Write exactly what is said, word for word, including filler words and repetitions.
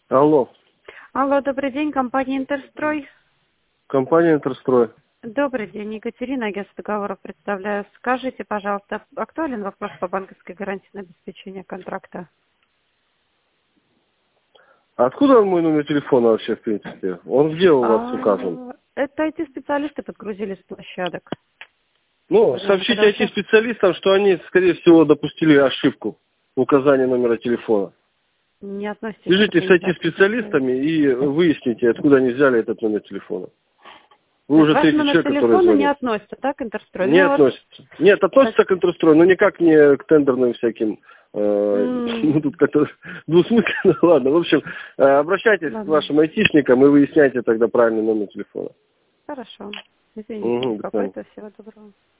Алло, Алло, добрый день, компания «Интерстрой». компания «Интерстрой». Добрый день, Екатерина, агентство договоров представляю. Скажите, пожалуйста, актуален вопрос по банковской гарантии на обеспечение контракта? А откуда мой номер телефона вообще, в принципе? Он где у вас указан? А, это ай ти-специалисты подгрузили с площадок. Ну, Вы, наверное, сообщите когда ай участ- ти-специалистам, что они, скорее всего, допустили ошибку в указании номера телефона. Не относитесь к Свяжитесь с ай организации. ти-специалистами и выясните, откуда они взяли этот номер телефона. То Вы есть уже ваш третий номер человек, который телефона не звонит. относится, да, к «Интерстрой»? Не Ну, вот, относится. Нет, относится к «Интерстрой», но никак не к тендерным всяким. э, м, Ну, тут как-то двусмысленно. Ладно, в общем, э, обращайтесь к ладно, вашим айтишникам и выясняйте тогда правильный номер телефона. хорошо. Извините за Угу, до свидания. беспокойство, всего доброго.